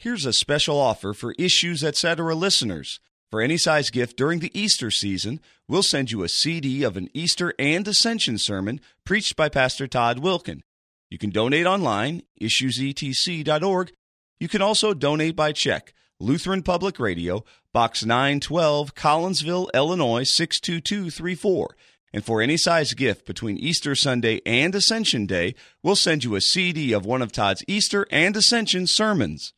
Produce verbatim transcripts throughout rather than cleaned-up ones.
Here's a special offer for Issues Etc. listeners. For any size gift during the Easter season, we'll send you a C D of an Easter and Ascension sermon preached by Pastor Todd Wilken. You can donate online, issues e t c dot org. You can also donate by check. Lutheran Public Radio, Box nine twelve, Collinsville, Illinois six two two three four. And for any size gift between Easter Sunday and Ascension Day, we'll send you a C D of one of Todd's Easter and Ascension sermons.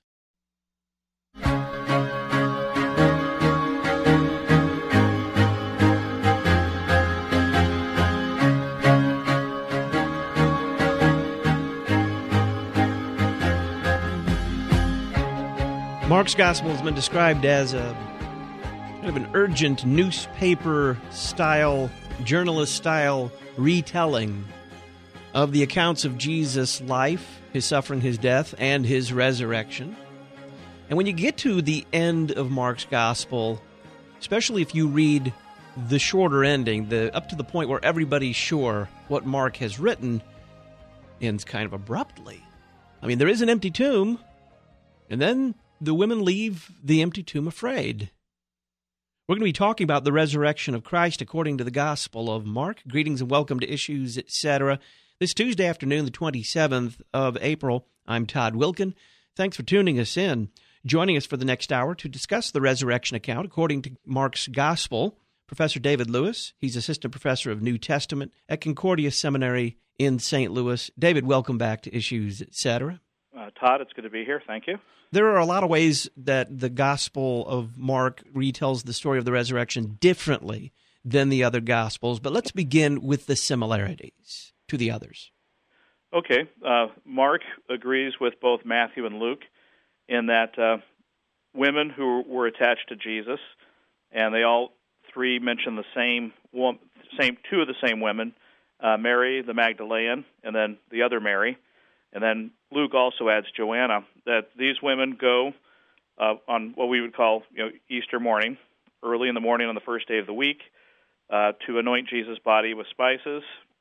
Mark's Gospel has been described as a kind of an urgent newspaper-style, journalist-style retelling of the accounts of Jesus' life, his suffering, his death, and his resurrection. And when you get to the end of Mark's Gospel, especially if you read the shorter ending, the up to the point where everybody's sure what Mark has written, ends kind of abruptly. I mean, there is an empty tomb, and then the women leave the empty tomb afraid. We're going to be talking about the resurrection of Christ according to the Gospel of Mark. Greetings and welcome to Issues, et cetera. This Tuesday afternoon, the twenty-seventh of April, I'm Todd Wilken. Thanks for tuning us in. Joining us for the next hour to discuss the resurrection account according to Mark's Gospel, Professor David Lewis. He's Assistant Professor of New Testament at Concordia Seminary in Saint Louis. David, welcome back to Issues, et cetera. Uh, Todd, it's good to be here. Thank you. There are a lot of ways that the Gospel of Mark retells the story of the resurrection differently than the other Gospels, but let's begin with the similarities to the others. Okay. Uh, Mark agrees with both Matthew and Luke in that uh, women who were attached to Jesus, and they all three mention the same, same two of the same women, uh, Mary the Magdalene, and then the other Mary. And then Luke also adds Joanna, that these women go uh, on what we would call you know, Easter morning, early in the morning on the first day of the week, uh, to anoint Jesus' body with spices.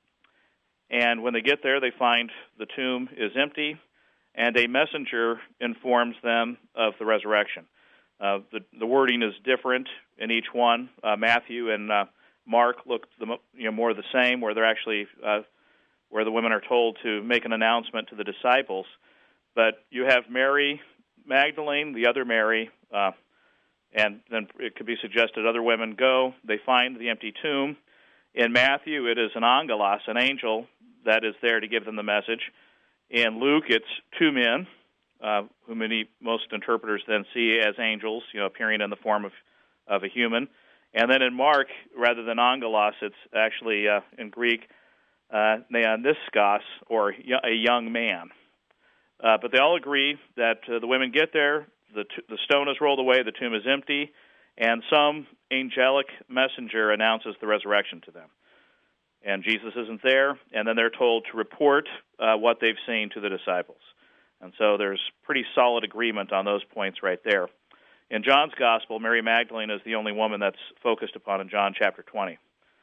And when they get there, they find the tomb is empty, and a messenger informs them of the resurrection. Uh, the, the wording is different in each one. Uh, Matthew and uh, Mark look the, you know, more the same, where they're actually... Uh, where the women are told to make an announcement to the disciples. But you have Mary Magdalene, the other Mary, uh, and then it could be suggested other women go. They find the empty tomb. In Matthew, it is an angelos, an angel, that is there to give them the message. In Luke, it's two men, uh, who many most interpreters then see as angels, you know, appearing in the form of, of a human. And then in Mark, rather than angelos, it's actually uh, in Greek, Uh, neoniskos, or a young man. Uh, but they all agree that uh, the women get there, the, t- the stone is rolled away, the tomb is empty, and some angelic messenger announces the resurrection to them. And Jesus isn't there, and then they're told to report uh, what they've seen to the disciples. And so there's pretty solid agreement on those points right there. In John's Gospel, Mary Magdalene is the only woman that's focused upon in John chapter twenty.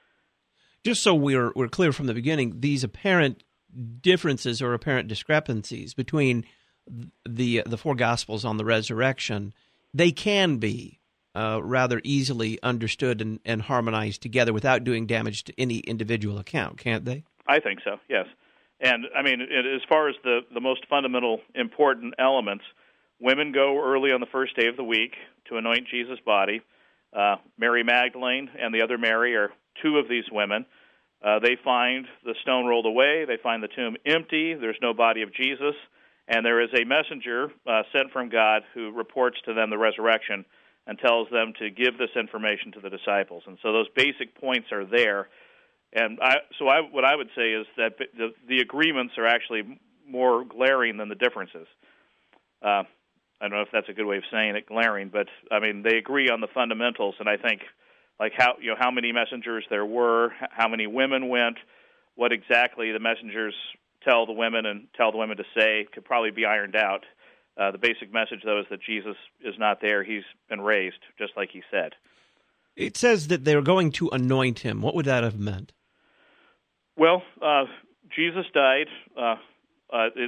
Just so we're we're clear from the beginning, these apparent differences or apparent discrepancies between the the four Gospels on the resurrection, they can be uh, rather easily understood and, and harmonized together without doing damage to any individual account, can't they? I think so, yes. And, I mean, it, as far as the, the most fundamental important elements, women go early on the first day of the week to anoint Jesus' body. Uh, Mary Magdalene and the other Mary are two of these women. Uh, they find the stone rolled away. They find the tomb empty. There's no body of Jesus. And there is a messenger uh, sent from God who reports to them the resurrection and tells them to give this information to the disciples. And so those basic points are there. And I, so I, what I would say is that the, the agreements are actually more glaring than the differences. Uh, I don't know if that's a good way of saying it, glaring, but I mean they agree on the fundamentals, and I think like how you know how many messengers there were, how many women went, what exactly the messengers tell the women and tell the women to say could probably be ironed out. Uh, the basic message, though, is that Jesus is not there; he's been raised, just like he said. It says that they're going to anoint him. What would that have meant? Well, uh, Jesus died. Uh, uh, it,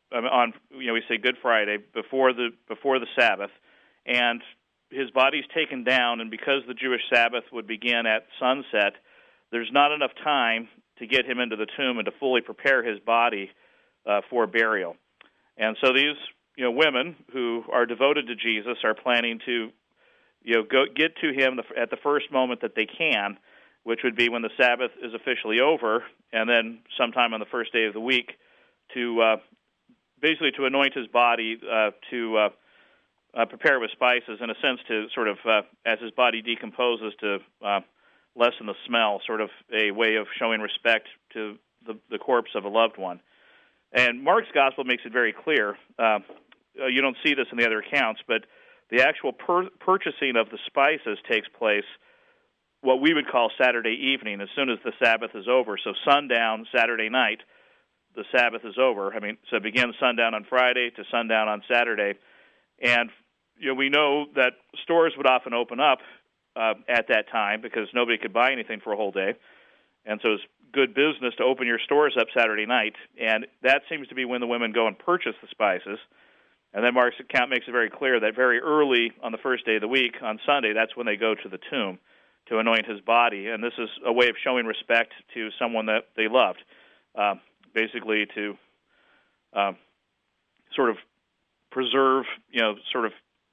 um, on you know we say Good Friday before the before the Sabbath, and his body's taken down, and because the Jewish Sabbath would begin at sunset, there's not enough time to get him into the tomb and to fully prepare his body uh, for burial. And so these you know women who are devoted to Jesus are planning to you know go get to him the, at the first moment that they can, which would be when the Sabbath is officially over, and then sometime on the first day of the week to uh, basically to anoint his body uh, to uh, uh, prepare with spices, in a sense to sort of, uh, as his body decomposes, to uh, lessen the smell, sort of a way of showing respect to the, the corpse of a loved one. And Mark's gospel makes it very clear. Uh, you don't see this in the other accounts, but the actual per- purchasing of the spices takes place what we would call Saturday evening, as soon as the Sabbath is over. So sundown Saturday night, the Sabbath is over. I mean, so it begins sundown on Friday to sundown on Saturday. And you know, we know that stores would often open up uh, at that time because nobody could buy anything for a whole day. And so it's good business to open your stores up Saturday night. And that seems to be when the women go and purchase the spices. And then Mark's account makes it very clear that very early on the first day of the week, on Sunday, that's when they go to the tomb to anoint his body. And this is a way of showing respect to someone that they loved, uh, basically to uh, sort of preserve, you know, sort of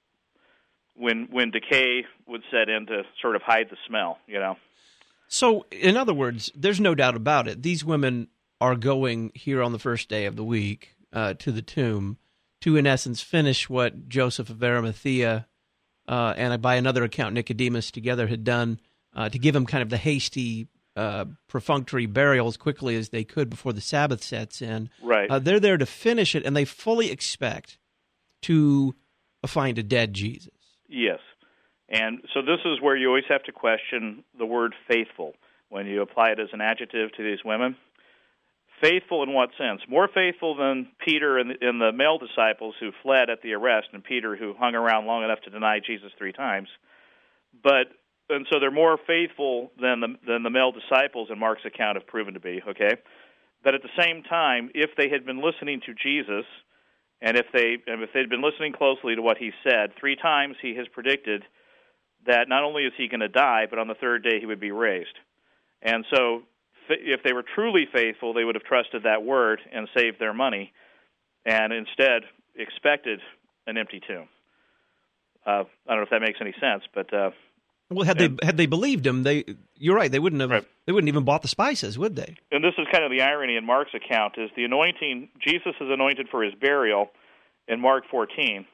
when when decay would set in, to sort of hide the smell, you know. So, in other words, there's no doubt about it. These women are going here on the first day of the week uh, to the tomb to, in essence, finish what Joseph of Arimathea uh, and by another account Nicodemus together had done uh, to give him kind of the hasty, uh, perfunctory burial as quickly as they could before the Sabbath sets in. Right. Uh, they're there to finish it, and they fully expect to find a dead Jesus. Yes. And so this is where you always have to question the word faithful when you apply it as an adjective to these women. Faithful in what sense? More faithful than Peter and the, and the male disciples who fled at the arrest, and Peter who hung around long enough to deny Jesus three times. But and so they're more faithful than the than the male disciples in Mark's account have proven to be. Okay, but at the same time, if they had been listening to Jesus, and if they and if they'd been listening closely to what he said, three times he has predicted that not only is he going to die, but on the third day he would be raised. And so if they were truly faithful, they would have trusted that word and saved their money, and instead expected an empty tomb. Uh, I don't know if that makes any sense, but uh, well, had and, they had they believed him, they you're right, they wouldn't have right. they wouldn't even bought the spices, would they? And this is kind of the irony in Mark's account: is the anointing Jesus is anointed for his burial in Mark fourteen,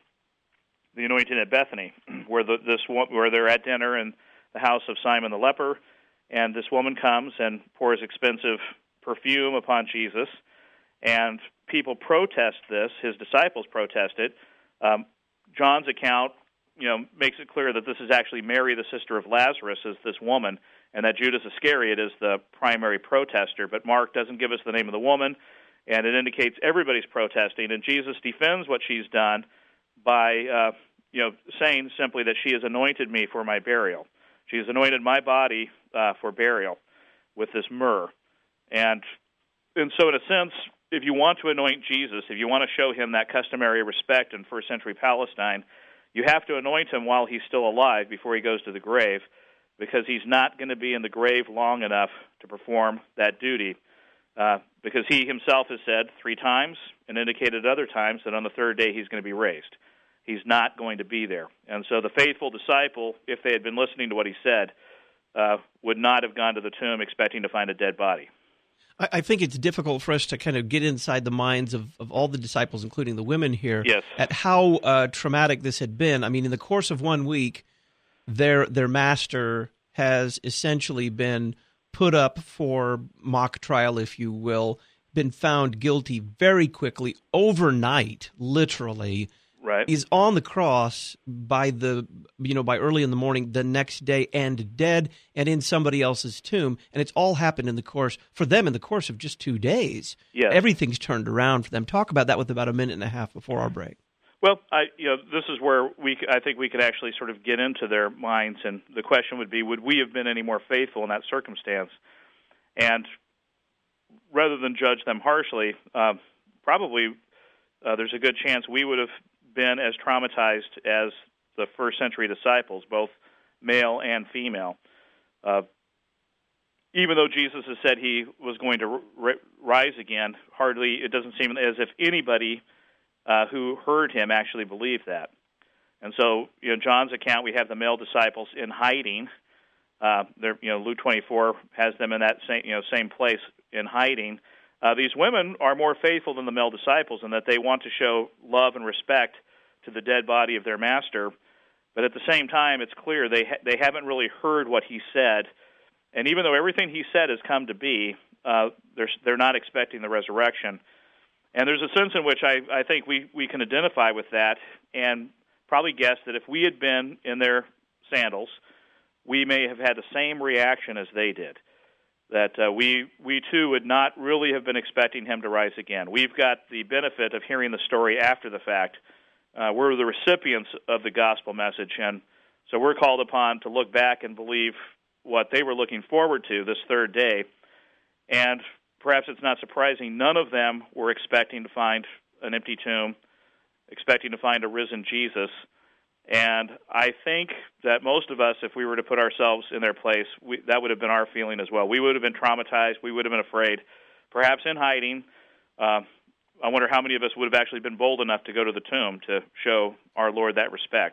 the anointing at Bethany, where the, this where they're at dinner in the house of Simon the leper. And this woman comes and pours expensive perfume upon Jesus, and people protest this. His disciples protest it. Um, John's account, you know, makes it clear that this is actually Mary, the sister of Lazarus, is this woman, and that Judas Iscariot is the primary protester. But Mark doesn't give us the name of the woman, and it indicates everybody's protesting. And Jesus defends what she's done by, uh, you know, saying simply that she has anointed me for my burial. She has anointed my body uh, for burial with this myrrh. And and so in a sense, if you want to anoint Jesus, if you want to show him that customary respect in first century Palestine, you have to anoint him while he's still alive before he goes to the grave, because he's not going to be in the grave long enough to perform that duty, uh, because he himself has said three times and indicated other times that on the third day he's going to be raised. He's not going to be there. And so the faithful disciple, if they had been listening to what he said, uh, would not have gone to the tomb expecting to find a dead body. I, I think it's difficult for us to kind of get inside the minds of, of all the disciples, including the women here, yes. at how uh, traumatic this had been. I mean, in the course of one week, their their master has essentially been put up for mock trial, if you will, been found guilty very quickly, overnight, literally. Right. Is on the cross by the you know by early in the morning the next day, and dead and in somebody else's tomb, and it's all happened in the course for them in the course of just two days. Yes. Everything's turned around for them. Talk about that with about a minute and a half before our break. Well, I you know this is where we I think we could actually sort of get into their minds, and the question would be, would we have been any more faithful in that circumstance? And rather than judge them harshly, uh, probably uh, there's a good chance we would have been as traumatized as the first century disciples, both male and female. Uh, even though Jesus has said he was going to r- rise again, hardly, it doesn't seem as if anybody uh, who heard him actually believed that. And so, you know, John's account, we have the male disciples in hiding. Uh, they're, you know, Luke twenty-four has them in that same, you know, same place in hiding. Uh, these women are more faithful than the male disciples in that they want to show love and respect to the dead body of their master. But at the same time, it's clear they ha- they haven't really heard what he said. And even though everything he said has come to be, uh, they're, they're not expecting the resurrection. And there's a sense in which I, I think we, we can identify with that and probably guess that if we had been in their sandals, we may have had the same reaction as they did, that uh, we we too would not really have been expecting him to rise again. We've got the benefit of hearing the story after the fact. Uh, we're the recipients of the gospel message, and so we're called upon to look back and believe what they were looking forward to this third day. And perhaps it's not surprising, none of them were expecting to find an empty tomb, expecting to find a risen Jesus. And I think that most of us, if we were to put ourselves in their place, we, that would have been our feeling as well. We would have been traumatized. We would have been afraid, perhaps in hiding. Uh, I wonder how many of us would have actually been bold enough to go to the tomb to show our Lord that respect.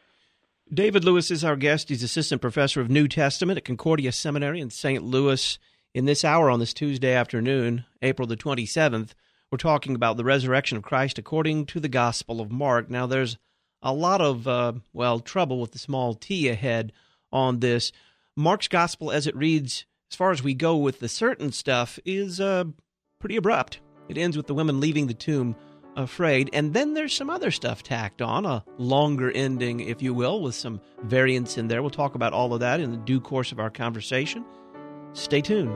David Lewis is our guest. He's assistant professor of New Testament at Concordia Seminary in Saint Louis. In this hour on this Tuesday afternoon, April the twenty-seventh, we're talking about the resurrection of Christ according to the Gospel of Mark. Now, there's a lot of, uh, well, trouble with the small t ahead on this. Mark's Gospel, as it reads, as far as we go with the certain stuff, is uh, pretty abrupt. It ends with the women leaving the tomb afraid, and then there's some other stuff tacked on, a longer ending, if you will, with some variants in there. We'll talk about all of that in the due course of our conversation. Stay tuned.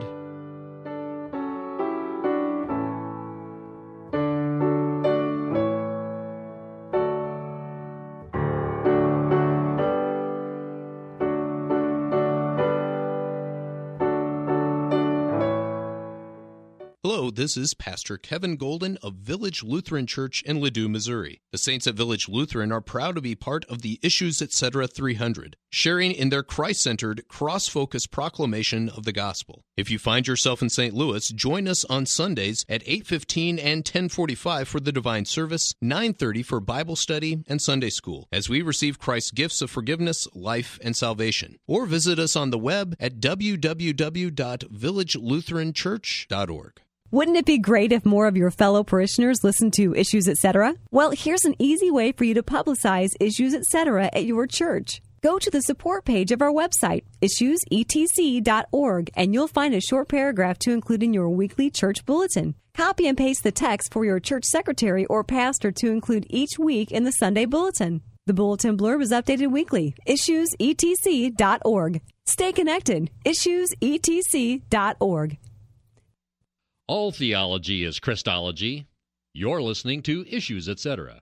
Hello, this is Pastor Kevin Golden of Village Lutheran Church in Ladue, Missouri. The saints at Village Lutheran are proud to be part of the Issues Etc. three hundred, sharing in their Christ-centered, cross-focused proclamation of the gospel. If you find yourself in Saint Louis, join us on Sundays at eight fifteen and ten forty-five for the Divine Service, nine thirty for Bible study and Sunday School, as we receive Christ's gifts of forgiveness, life, and salvation. Or visit us on the web at w w w dot village lutheran church dot org. Wouldn't it be great if more of your fellow parishioners listened to Issues Etc.? Well, here's an easy way for you to publicize Issues Etc. at your church. Go to the support page of our website, issues e t c dot org, and you'll find a short paragraph to include in your weekly church bulletin. Copy and paste the text for your church secretary or pastor to include each week in the Sunday bulletin. The bulletin blurb is updated weekly. issues e t c dot org. Stay connected. issues e t c dot org. All theology is Christology. You're listening to Issues Etc.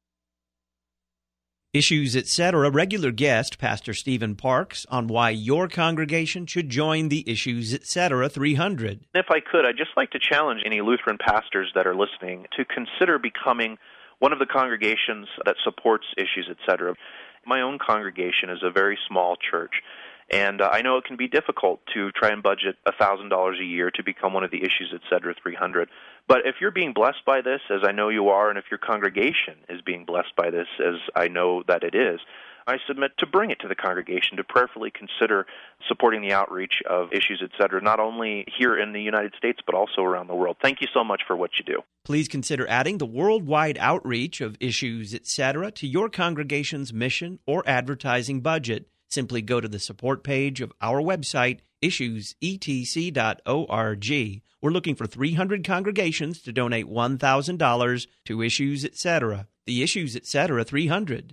Issues Etc. regular guest, Pastor Stephen Parks, on why your congregation should join the Issues Etc. three hundred. If I could, I'd just like to challenge any Lutheran pastors that are listening to consider becoming one of the congregations that supports Issues Etc. My own congregation is a very small church. And uh, I know it can be difficult to try and budget one thousand dollars a year to become one of the Issues Etc. three hundred. But if you're being blessed by this, as I know you are, and if your congregation is being blessed by this, as I know that it is, I submit to bring it to the congregation to prayerfully consider supporting the outreach of Issues Etc., not only here in the United States, but also around the world. Thank you so much for what you do. Please consider adding the worldwide outreach of Issues Etc. to your congregation's mission or advertising budget. Simply go to the support page of our website, issues e t c dot org. We're looking for three hundred congregations to donate one thousand dollars to Issues Etc. The Issues Etc. three hundred.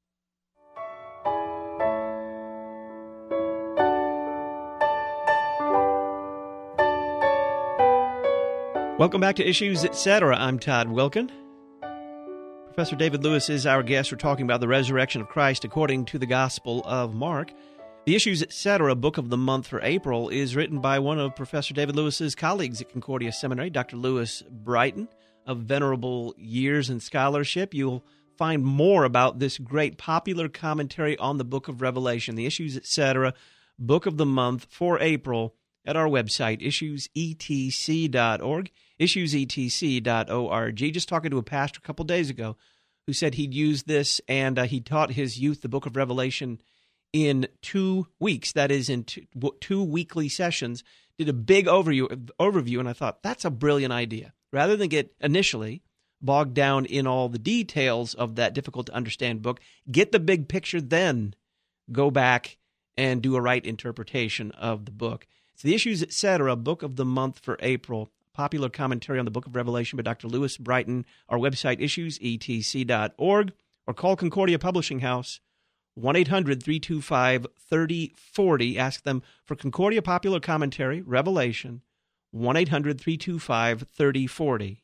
Welcome back to Issues Etc. I'm Todd Wilkin. Professor David Lewis is our guest. We're talking about the resurrection of Christ according to the Gospel of Mark. The Issues Etc. book of the month for April is written by one of Professor David Lewis's colleagues at Concordia Seminary, Doctor Louis Brighton. of venerable years in scholarship. You'll find more about this great popular commentary on the book of Revelation, the Issues, et cetera, book of the month for April at our website, issues e t c dot org, issues e t c dot org. Just talking to a pastor a couple days ago who said he'd used this and uh, he taught his youth the book of Revelation in two weeks, that is in two, two weekly sessions, did a big overview, overview, and I thought, that's a brilliant idea. Rather than get initially bogged down in all the details of that difficult-to-understand book, get the big picture, then go back and do a right interpretation of the book. It's the Issues, et cetera, book of the month for April, popular commentary on the book of Revelation by Doctor Lewis Brighton, our website, issues e t c dot org, or call Concordia Publishing House, one eight hundred three two five three oh four oh. Ask them for Concordia Popular Commentary, Revelation, one eight hundred three two five three oh four oh.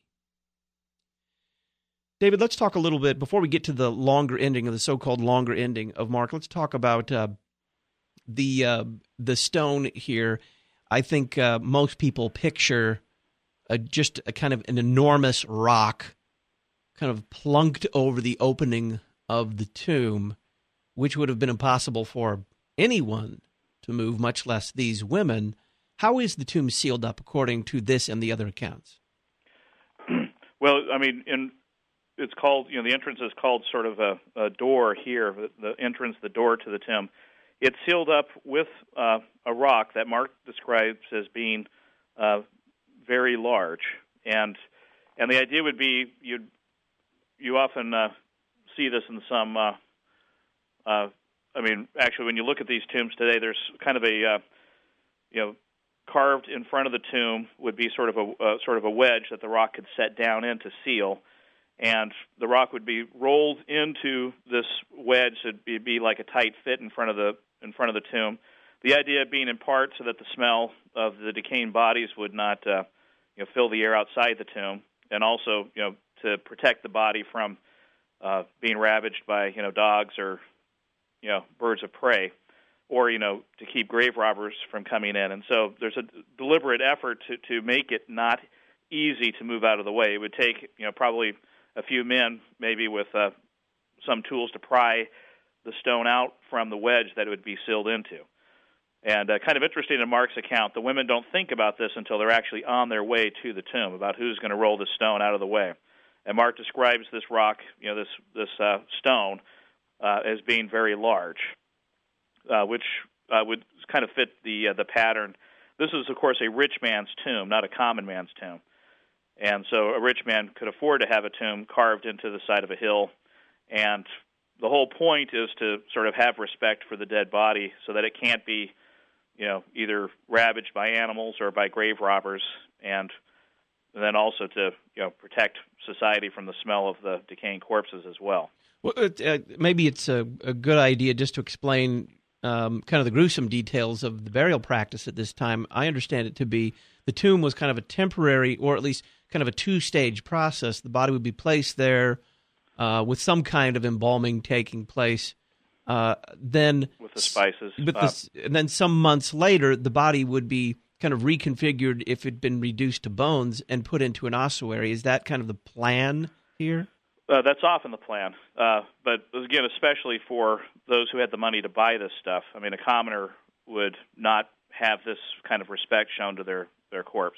David, let's talk a little bit, before we get to the longer ending, of the so-called longer ending of Mark, let's talk about uh, the uh, the stone here. I think uh, most people picture a, just a kind of an enormous rock kind of plunked over the opening of the tomb, which would have been impossible for anyone to move, much less these women. How is the tomb sealed up according to this and the other accounts? Well, I mean, in, it's called, you know, the entrance is called sort of a, a door here, the, the entrance, the door to the tomb. It's sealed up with uh, a rock that Mark describes as being uh, very large. And and the idea would be, you'd, you often uh, see this in some... Uh, Uh, I mean, actually, when you look at these tombs today, there's kind of a, uh, you know, carved in front of the tomb would be sort of a uh, sort of a wedge that the rock could set down in to seal, and the rock would be rolled into this wedge. It'd be, be like a tight fit in front of the in front of the tomb. The idea being in part so that the smell of the decaying bodies would not, uh, you know, fill the air outside the tomb, and also, you know, to protect the body from uh, being ravaged by, you know, dogs or you know, birds of prey, or, you know, to keep grave robbers from coming in. And so there's a deliberate effort to, to make it not easy to move out of the way. It would take, you know, probably a few men, maybe with uh, some tools to pry the stone out from the wedge that it would be sealed into. And uh, kind of interesting in Mark's account, the women don't think about this until they're actually on their way to the tomb, about who's going to roll the stone out of the way. And Mark describes this rock, you know, this, this uh, stone, Uh, as being very large, uh, which uh, would kind of fit the uh, the pattern. This is, of course, a rich man's tomb, not a common man's tomb. And so a rich man could afford to have a tomb carved into the side of a hill. And the whole point is to sort of have respect for the dead body so that it can't be, you know, either ravaged by animals or by grave robbers, and then also to, you know, protect society from the smell of the decaying corpses as well. Well, uh, maybe it's a, a good idea just to explain um, kind of the gruesome details of the burial practice at this time. I understand it to be the tomb was kind of a temporary, or at least kind of a two-stage process. The body would be placed there uh, with some kind of embalming taking place. Uh, then with the spices. With uh, the, and then some months later, the body would be kind of reconfigured if it had been reduced to bones and put into an ossuary. Is that kind of the plan here? Uh, that's often the plan, uh, but again, especially for those who had the money to buy this stuff. I mean, a commoner would not have this kind of respect shown to their, their corpse.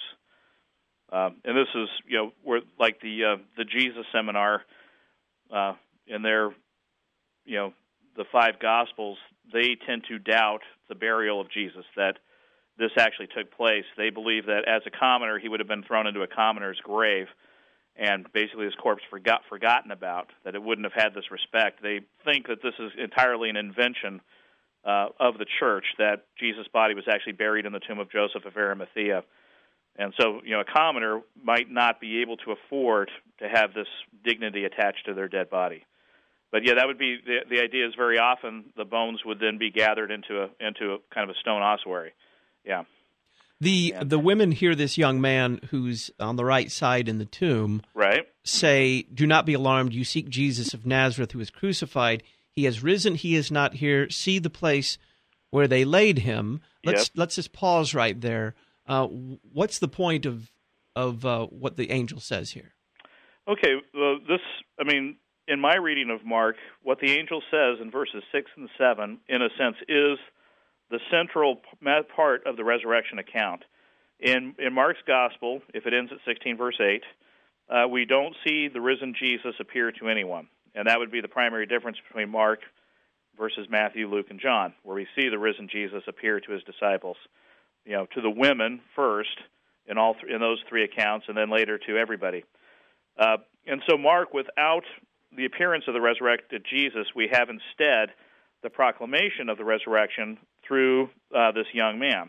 Um, and this is, you know, where like the uh, the Jesus Seminar uh, in their, you know, the five Gospels, they tend to doubt the burial of Jesus, that this actually took place. They believe that as a commoner, he would have been thrown into a commoner's grave, and basically his corpse forgot forgotten about, that it wouldn't have had this respect. They think that this is entirely an invention uh, of the church, that Jesus' body was actually buried in the tomb of Joseph of Arimathea. And so, you know, a commoner might not be able to afford to have this dignity attached to their dead body. But yeah, that would be, the, the idea is very often the bones would then be gathered into a into a kind of a stone ossuary. Yeah. The the women hear this young man who's on the right side in the tomb right. say, "Do not be alarmed. You seek Jesus of Nazareth who was crucified. He has risen. He is not here. See the place where they laid him." Let's Yep. let's just pause right there. Uh, what's the point of of uh, what the angel says here? Okay, well, this, I mean, in my reading of Mark, what the angel says in verses six and seven, in a sense, is the central part of the resurrection account. In, in Mark's gospel, if it ends at sixteen, verse eight, uh, we don't see the risen Jesus appear to anyone. And that would be the primary difference between Mark versus Matthew, Luke, and John, where we see the risen Jesus appear to his disciples. You know, to the women first in all th- in those three accounts, and then later to everybody. Uh, and so Mark, without the appearance of the resurrected Jesus, we have instead the proclamation of the resurrection through uh, this young man.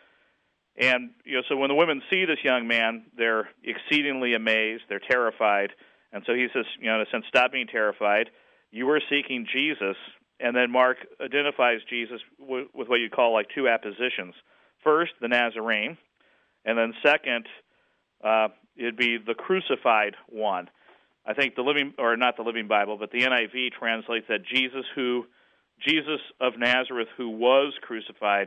And you know, so when the women see this young man, they're exceedingly amazed, they're terrified, and so he says, you know, in a sense, stop being terrified. You are seeking Jesus, and then Mark identifies Jesus w- with what you call like two appositions. First, the Nazarene, and then second, uh, it'd be the crucified one. I think the Living, or not the Living Bible, but the N I V translates that Jesus who, Jesus of Nazareth who was crucified.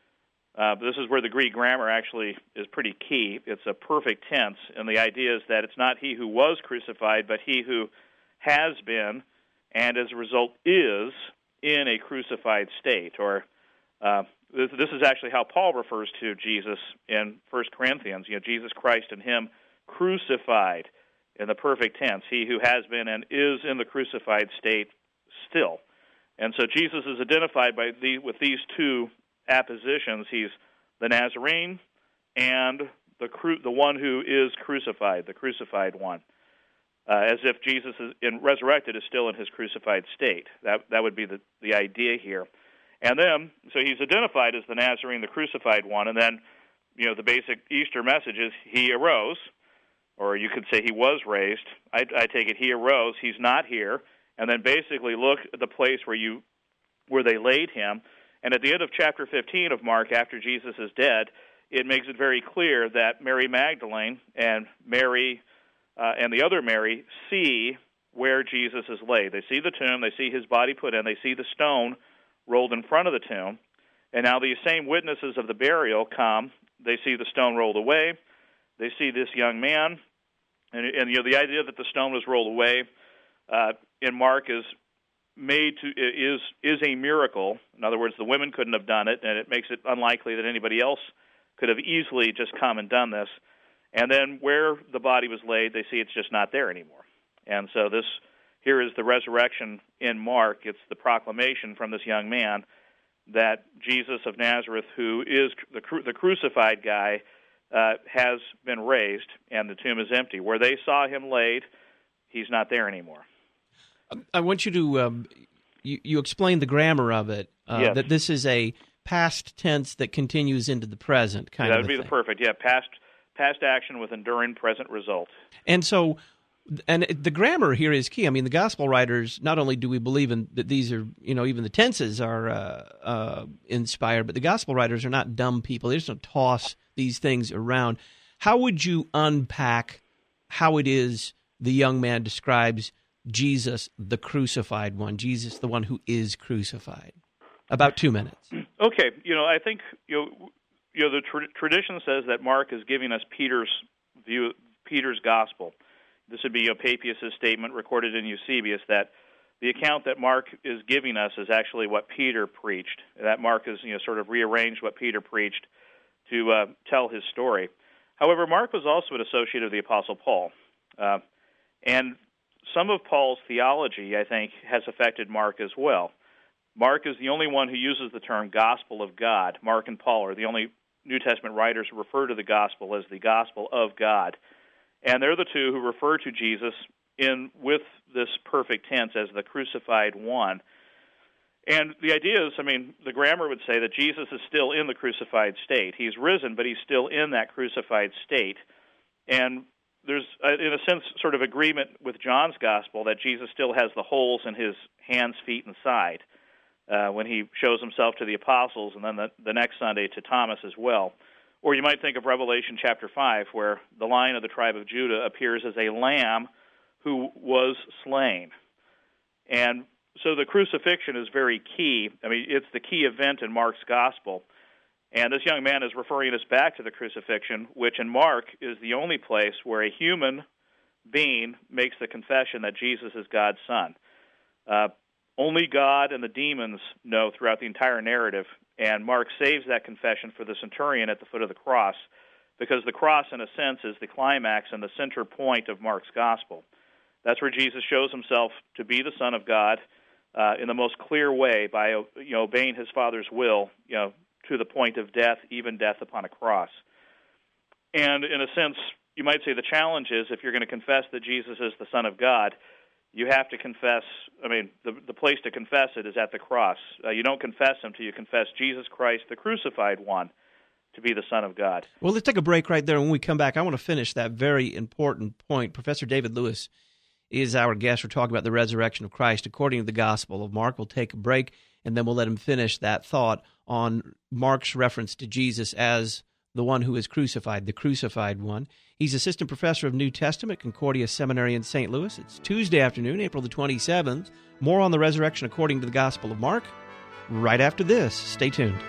Uh, this is where the Greek grammar actually is pretty key. It's a perfect tense, and the idea is that it's not he who was crucified, but he who has been, and as a result is in a crucified state. Or uh, this, this is actually how Paul refers to Jesus in First Corinthians. You know, Jesus Christ and him crucified in the perfect tense. He who has been and is in the crucified state still. And so Jesus is identified by the, with these two appositions. He's the Nazarene and the cru- the one who is crucified, the crucified one, uh, as if Jesus is in, resurrected is still in his crucified state. That that would be the, the idea here. And then, so he's identified as the Nazarene, the crucified one, and then, you know, the basic Easter message is he arose, or you could say he was raised. I, I take it he arose, he's not here, and then basically look at the place where you where they laid him. And at the end of chapter fifteen of Mark, after Jesus is dead, it makes it very clear that Mary Magdalene and Mary uh, and the other Mary see where Jesus is laid. They see the tomb, they see his body put in, they see the stone rolled in front of the tomb. And now these same witnesses of the burial come, they see the stone rolled away, they see this young man, and, and you know, the idea that the stone was rolled away uh, in Mark is made to is is a miracle. In other words, the women couldn't have done it, and it makes it unlikely that anybody else could have easily just come and done this. And then where the body was laid, they see it's just not there anymore. And so this here is the resurrection in Mark. It's the proclamation from this young man that Jesus of Nazareth, who is the cru- the crucified guy, uh, has been raised, and the tomb is empty. Where they saw him laid, he's not there anymore. I want you to um, you, you explain the grammar of it. Uh, yes. That this is a past tense that continues into the present, kind yeah, of. That would be thing. the perfect. Yeah, past past action with enduring present result. And so, and the grammar here is key. I mean, the gospel writers, not only do we believe in that these are, you know, even the tenses are uh, uh, inspired, but the gospel writers are not dumb people. They just don't toss these things around. How would you unpack how it is the young man describes Jesus, the crucified one, Jesus, the one who is crucified? About two minutes. Okay, you know, I think you know, you know the tra- tradition says that Mark is giving us Peter's view, Peter's gospel. This would be you know, Papias' statement recorded in Eusebius that the account that Mark is giving us is actually what Peter preached. That Mark has you know sort of rearranged what Peter preached to uh, tell his story. However, Mark was also an associate of the Apostle Paul, uh, and some of Paul's theology, I think, has affected Mark as well. Mark is the only one who uses the term gospel of God. Mark and Paul are the only New Testament writers who refer to the gospel as the gospel of God. And they're the two who refer to Jesus in with this perfect tense as the crucified one. And the idea is, I mean, the grammar would say that Jesus is still in the crucified state. He's risen, but he's still in that crucified state. And there's, in a sense, sort of agreement with John's gospel that Jesus still has the holes in his hands, feet, and side uh, when he shows himself to the apostles, and then the, the next Sunday to Thomas as well. Or you might think of Revelation chapter five, where the Lion of the tribe of Judah appears as a lamb who was slain. And so the crucifixion is very key. I mean, it's the key event in Mark's gospel. And this young man is referring us back to the crucifixion, which in Mark is the only place where a human being makes the confession that Jesus is God's Son. Uh, only God and the demons know throughout the entire narrative, and Mark saves that confession for the centurion at the foot of the cross, because the cross, in a sense, is the climax and the center point of Mark's gospel. That's where Jesus shows himself to be the Son of God uh, in the most clear way by you know, obeying his Father's will, you know, to the point of death, even death upon a cross. And in a sense, you might say the challenge is, if you're going to confess that Jesus is the Son of God, you have to confess, I mean, the, the place to confess it is at the cross. Uh, you don't confess him till you confess Jesus Christ, the crucified one, to be the Son of God. Well, let's take a break right there. When we come back, I want to finish that very important point. Professor David Lewis is our guest. We're talking about the resurrection of Christ according to the Gospel of Mark. We'll take a break, and then we'll let him finish that thought on Mark's reference to Jesus as the one who is crucified, the crucified one. He's assistant professor of New Testament at Concordia Seminary in Saint Louis. It's Tuesday afternoon, April the twenty-seventh. More on the resurrection according to the Gospel of Mark right after this. Stay tuned.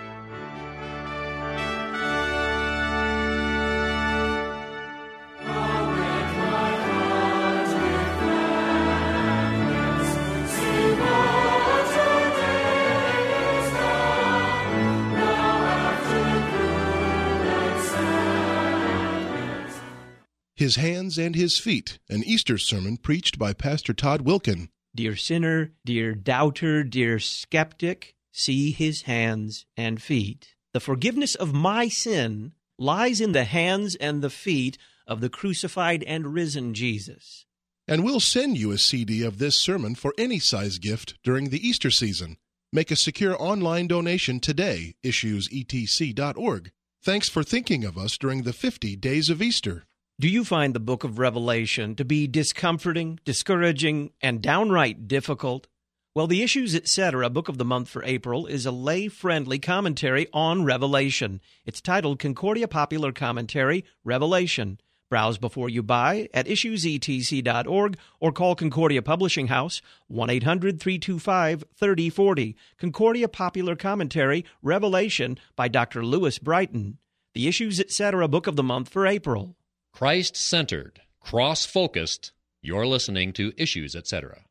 His Hands and His Feet, an Easter sermon preached by Pastor Todd Wilken. Dear sinner, dear doubter, dear skeptic, see his hands and feet. The forgiveness of my sin lies in the hands and the feet of the crucified and risen Jesus. And we'll send you a C D of this sermon for any size gift during the Easter season. Make a secure online donation today, issues e t c dot org. Thanks for thinking of us during the fifty days of Easter. Do you find the book of Revelation to be discomforting, discouraging, and downright difficult? Well, the Issues, et cetera book of the month for April is a lay-friendly commentary on Revelation. It's titled Concordia Popular Commentary, Revelation. Browse before you buy at issues e t c dot org or call Concordia Publishing House, one eight hundred, three two five, three oh four oh. Concordia Popular Commentary, Revelation by Doctor Lewis Brighton. The Issues, et cetera book of the month for April. Christ-centered, cross-focused. You're listening to Issues, et cetera.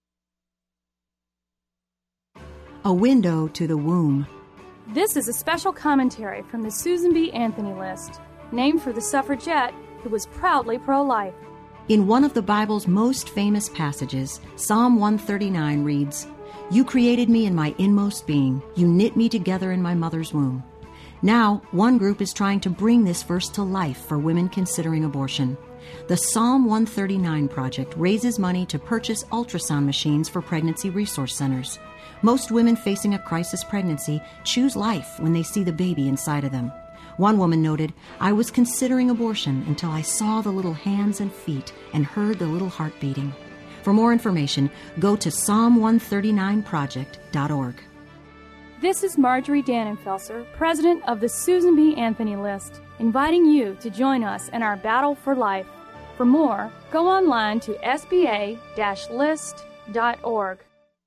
A window to the womb. This is a special commentary from the Susan B. Anthony list, named for the suffragette who was proudly pro-life. In one of the Bible's most famous passages, Psalm one thirty-nine reads, "You created me in my inmost being. You knit me together in my mother's womb." Now, one group is trying to bring this verse to life for women considering abortion. The Psalm one thirty-nine Project raises money to purchase ultrasound machines for pregnancy resource centers. Most women facing a crisis pregnancy choose life when they see the baby inside of them. One woman noted, "I was considering abortion until I saw the little hands and feet and heard the little heart beating." For more information, go to psalm one thirty-nine project dot org. This is Marjorie Dannenfelser, president of the Susan B. Anthony list, inviting you to join us in our battle for life. For more, go online to s b a dash list dot org.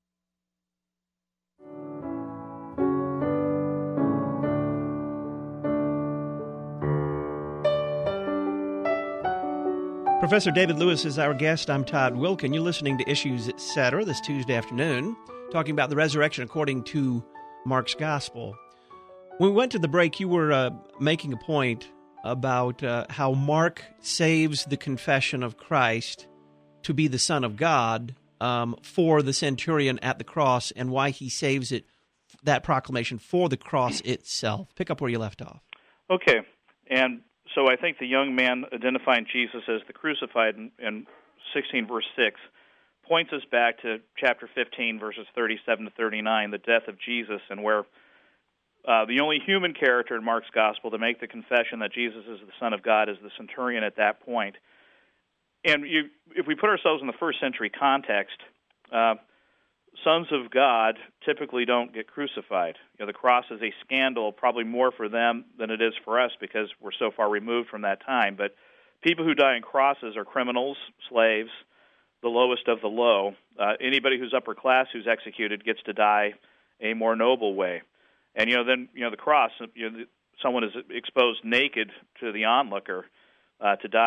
Professor David Lewis is our guest. I'm Todd Wilken. You're listening to Issues, et cetera this Tuesday afternoon, talking about the resurrection according to Mark's Gospel. When we went to the break, you were uh, making a point about uh, how Mark saves the confession of Christ to be the Son of God um, for the centurion at the cross, and why he saves it, that proclamation, for the cross itself. Pick up where you left off. Okay, and so I think the young man identifying Jesus as the crucified in, in sixteen verse six points us back to chapter fifteen, verses thirty-seven to thirty-nine, the death of Jesus, and where uh, the only human character in Mark's Gospel to make the confession that Jesus is the Son of God is the centurion at that point. And you, if we put ourselves in the first century context, uh, sons of God typically don't get crucified. You know, the cross is a scandal, probably more for them than it is for us because we're so far removed from that time. But people who die on crosses are criminals, slaves, the lowest of the low. Uh, anybody who's upper class who's executed gets to die a more noble way. And, you know, then, you know, the cross, you know, someone is exposed naked to the onlooker uh, to die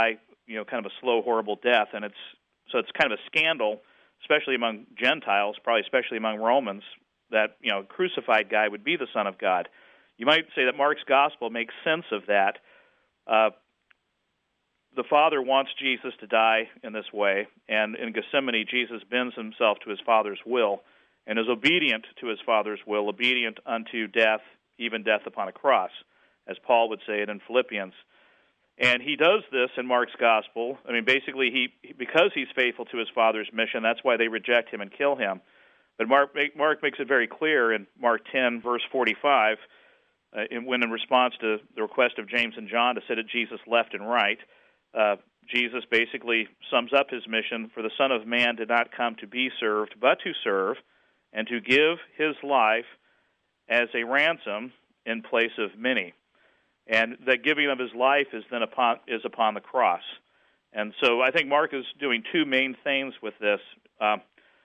you know, kind of a slow, horrible death, and it's so it's kind of a scandal, especially among Gentiles, probably especially among Romans, that, you know, a crucified guy would be the Son of God. You might say that Mark's gospel makes sense of that. Uh, the Father wants Jesus to die in this way, and in Gethsemane, Jesus bends himself to his Father's will and is obedient to his Father's will, obedient unto death, even death upon a cross, as Paul would say it in Philippians. And he does this in Mark's gospel. I mean, basically, he because he's faithful to his Father's mission, that's why they reject him and kill him. But Mark, Mark makes it very clear in Mark ten, verse forty-five, uh, in, when in response to the request of James and John to sit at Jesus' left and right, uh, Jesus basically sums up his mission, for the Son of Man did not come to be served, but to serve, and to give his life as a ransom in place of many. And the giving of his life is then upon is upon the cross. And so I think Mark is doing two main things with this. Uh,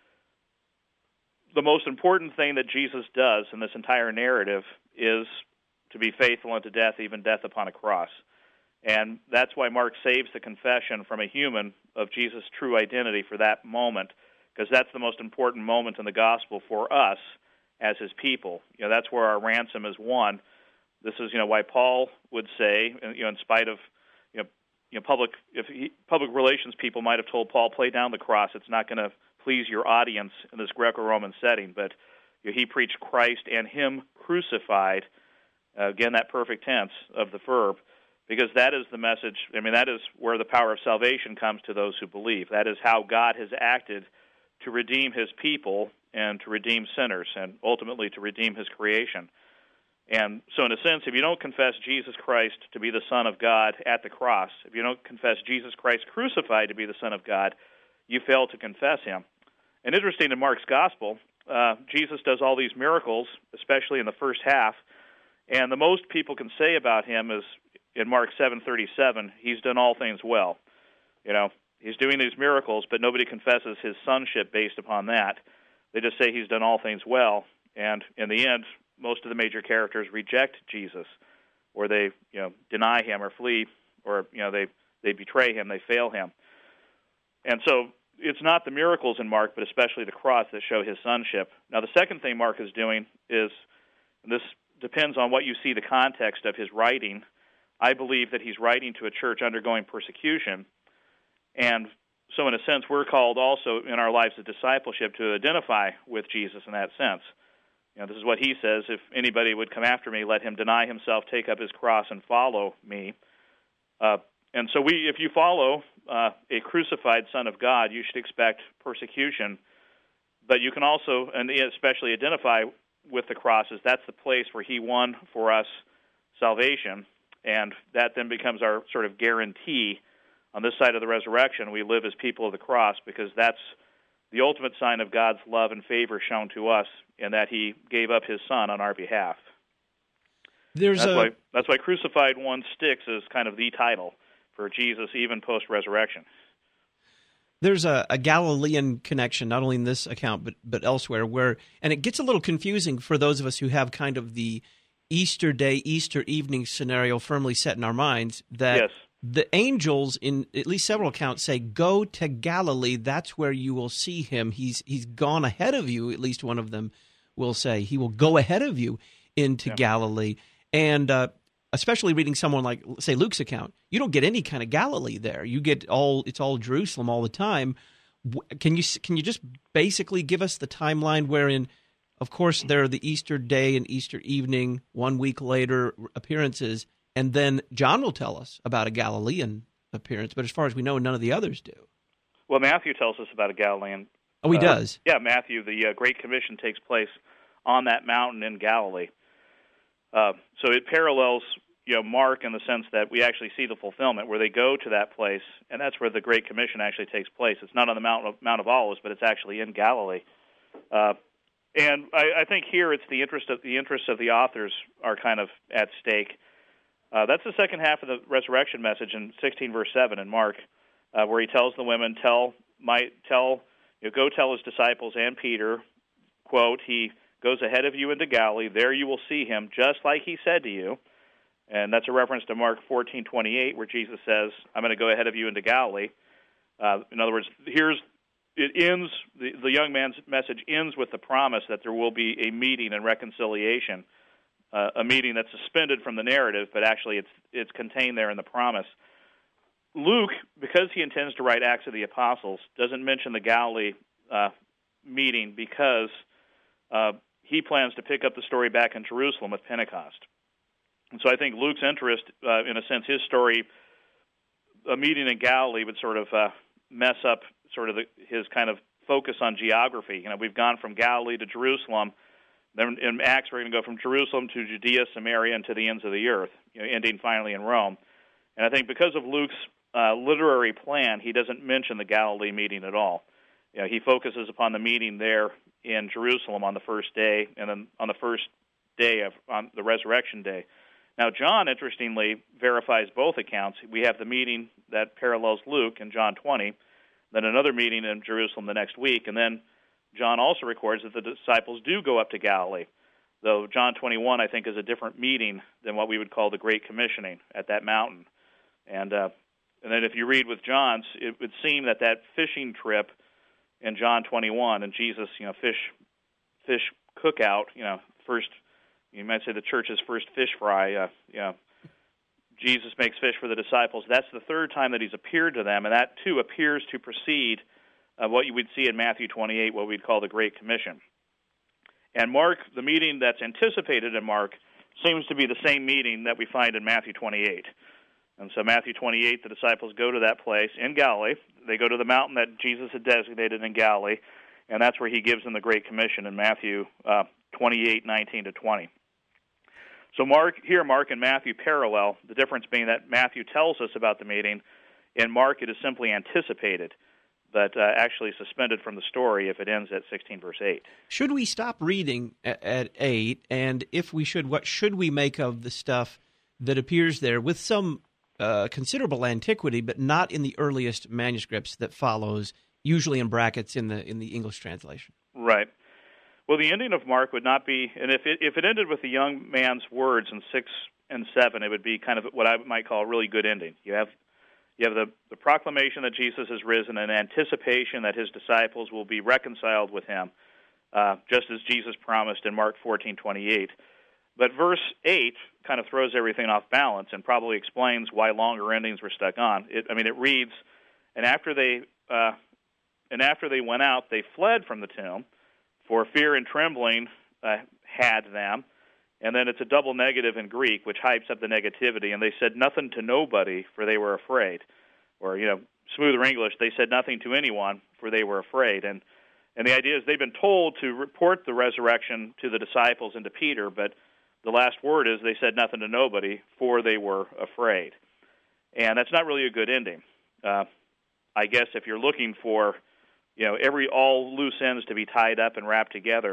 the most important thing that Jesus does in this entire narrative is to be faithful unto death, even death upon a cross. And that's why Mark saves the confession from a human of Jesus' true identity for that moment, because that's the most important moment in the gospel for us as his people. You know, that's where our ransom is won. This is, you know, why Paul would say, you know, in spite of, you know, you know, public if he, public relations people might have told Paul, play down the cross. It's not going to please your audience in this Greco-Roman setting. But you know, he preached Christ and him crucified. Uh, again, that perfect tense of the verb, because that is the message. I mean, that is where the power of salvation comes to those who believe. That is how God has acted to redeem his people and to redeem sinners and ultimately to redeem his creation. And so in a sense, if you don't confess Jesus Christ to be the Son of God at the cross, if you don't confess Jesus Christ crucified to be the Son of God, you fail to confess him. And interesting, in Mark's gospel, uh, Jesus does all these miracles, especially in the first half, and the most people can say about him is in Mark seven thirty-seven, he's done all things well. You know, he's doing these miracles, but nobody confesses his sonship based upon that. They just say he's done all things well, and in the end, most of the major characters reject Jesus, or they, you know, deny him or flee, or, you know, they, they betray him, they fail him. And so it's not the miracles in Mark, but especially the cross that show his sonship. Now, the second thing Mark is doing is, and this depends on what you see the context of his writing, I believe that he's writing to a church undergoing persecution, and so in a sense, we're called also in our lives of discipleship to identify with Jesus in that sense. You know, this is what he says, if anybody would come after me, let him deny himself, take up his cross, and follow me. Uh, and so we, if you follow uh, a crucified Son of God, you should expect persecution. But you can also, and especially identify with the cross, as that's the place where he won for us salvation. And that then becomes our sort of guarantee on this side of the resurrection. We live as people of the cross, because that's the ultimate sign of God's love and favor shown to us, in that he gave up his Son on our behalf. There's that's, a... why, that's why Crucified One sticks as kind of the title for Jesus, even post-resurrection. There's a, a Galilean connection, not only in this account, but, but elsewhere, where, and it gets a little confusing for those of us who have kind of the Easter Day, Easter evening scenario firmly set in our minds, that yes. the angels, in at least several accounts, say, go to Galilee, that's where you will see him. He's he's gone ahead of you, at least one of them will say. He will go ahead of you into yeah. Galilee. And uh, especially reading someone like, say, Luke's account, you don't get any kind of Galilee there. You get all, it's all Jerusalem all the time. Can you can you just basically give us the timeline wherein, of course, there are the Easter day and Easter evening, one week later appearances, and then John will tell us about a Galilean appearance, but as far as we know, none of the others do. Well, Matthew tells us about a Galilean. Oh, he uh, does? Yeah, Matthew, the uh, Great Commission takes place on that mountain in Galilee. Uh, so it parallels, you know, Mark in the sense that we actually see the fulfillment, where they go to that place, and that's where the Great Commission actually takes place. It's not on the Mount of, Mount of Olives, but it's actually in Galilee. Uh, and I, I think here it's the interest of the interests of the authors are kind of at stake. Uh, that's the second half of the resurrection message in sixteen verse seven in Mark, uh, where he tells the women, "Tell my tell, you know, go tell his disciples and Peter, quote, he goes ahead of you into Galilee. There you will see him, just like he said to you." And that's a reference to Mark fourteen twenty-eight, where Jesus says, I'm going to go ahead of you into Galilee. Uh, in other words, here's it ends, the, the young man's message ends with the promise that there will be a meeting and reconciliation, uh, a meeting that's suspended from the narrative, but actually it's it's contained there in the promise. Luke, because he intends to write Acts of the Apostles, doesn't mention the Galilee uh, meeting because uh, he plans to pick up the story back in Jerusalem with Pentecost. And so I think Luke's interest, uh, in a sense, his story, a meeting in Galilee would sort of uh, mess up sort of the, his kind of focus on geography. You know, we've gone from Galilee to Jerusalem. Then in Acts, we're going to go from Jerusalem to Judea, Samaria, and to the ends of the earth, you know, ending finally in Rome. And I think because of Luke's uh, literary plan, he doesn't mention the Galilee meeting at all. You know, he focuses upon the meeting there in Jerusalem on the first day, and then on the first day of on the resurrection day. Now, John, interestingly, verifies both accounts. We have the meeting that parallels Luke in John twenty, then another meeting in Jerusalem the next week, and then John also records that the disciples do go up to Galilee, though John twenty-one, I think, is a different meeting than what we would call the Great Commissioning at that mountain. And uh, and then if you read with John's, it would seem that that fishing trip in John twenty-one and Jesus, you know, fish fish cookout, you know, first, you might say the church's first fish fry, uh, you know, Jesus makes fish for the disciples. That's the third time that he's appeared to them, and that, too, appears to precede uh, what you would see in Matthew twenty-eight, what we'd call the Great Commission. And Mark, the meeting that's anticipated in Mark, seems to be the same meeting that we find in Matthew twenty-eight. And so Matthew twenty-eight, the disciples go to that place in Galilee. They go to the mountain that Jesus had designated in Galilee, and that's where he gives them the Great Commission in Matthew uh, twenty-eight, nineteen to twenty. So Mark here, Mark and Matthew parallel, the difference being that Matthew tells us about the meeting. In Mark, it is simply anticipated, but uh, actually suspended from the story if it ends at sixteen, verse eight. Should we stop reading at, at eight? And if we should, what should we make of the stuff that appears there with some uh, considerable antiquity, but not in the earliest manuscripts that follows, usually in brackets in the in the English translation? Right. Well, the ending of Mark would not be, and if it, if it ended with the young man's words in six and seven, it would be kind of what I might call a really good ending. You have you have the, the proclamation that Jesus has risen and anticipation that his disciples will be reconciled with him, uh, just as Jesus promised in Mark fourteen twenty-eight. But verse eight kind of throws everything off balance and probably explains why longer endings were stuck on. It, I mean, it reads, and after they uh, and after they went out, they fled from the tomb, for fear and trembling uh, had them. And then it's a double negative in Greek, which hypes up the negativity. And they said nothing to nobody, for they were afraid. Or, you know, smoother English, they said nothing to anyone, for they were afraid. And and the idea is they've been told to report the resurrection to the disciples and to Peter, but the last word is they said nothing to nobody, for they were afraid. And that's not really a good ending. Uh, I guess if you're looking for, you know, every all loose ends to be tied up and wrapped together.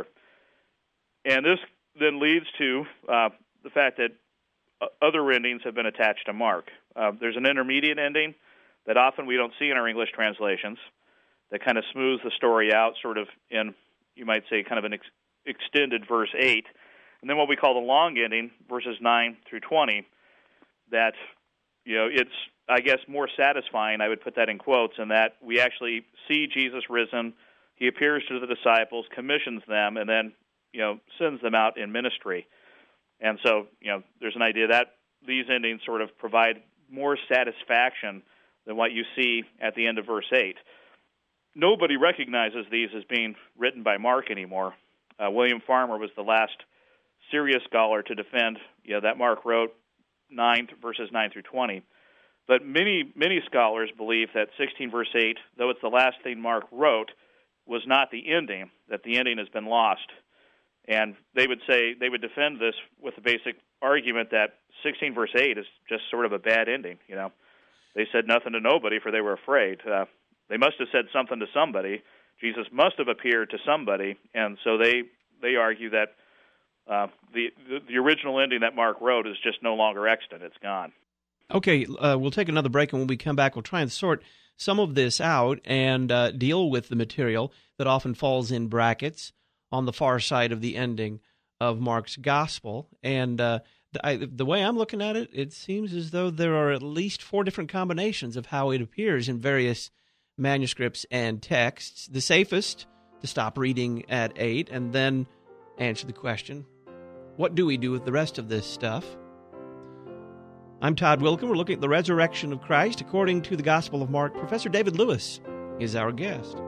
And this then leads to uh, the fact that other endings have been attached to Mark. Uh, there's an intermediate ending that often we don't see in our English translations that kind of smooths the story out, sort of in, you might say, kind of an ex- extended verse eight. And then what we call the long ending, verses nine through twenty, that, you know, it's, I guess, more satisfying, I would put that in quotes, in that we actually see Jesus risen, he appears to the disciples, commissions them, and then, you know, sends them out in ministry. And so, you know, there's an idea that these endings sort of provide more satisfaction than what you see at the end of verse eight. Nobody recognizes these as being written by Mark anymore. Uh, William Farmer was the last serious scholar to defend, you know, that Mark wrote nine verses nine through twenty. But many, many scholars believe that sixteen verse eight, though it's the last thing Mark wrote, was not the ending, that the ending has been lost. And they would say, they would defend this with the basic argument that sixteen verse eight is just sort of a bad ending, you know. They said nothing to nobody, for they were afraid. Uh, they must have said something to somebody. Jesus must have appeared to somebody, and so they they argue that uh, the, the the original ending that Mark wrote is just no longer extant. It's gone. Okay, uh, we'll take another break, and when we come back, we'll try and sort some of this out and uh, deal with the material that often falls in brackets on the far side of the ending of Mark's gospel. And uh, the, I, the way I'm looking at it, it seems as though there are at least four different combinations of how it appears in various manuscripts and texts. The safest, to stop reading at eight and then answer the question, what do we do with the rest of this stuff? I'm Todd Wilken. We're looking at the resurrection of Christ according to the Gospel of Mark. Professor David Lewis is our guest.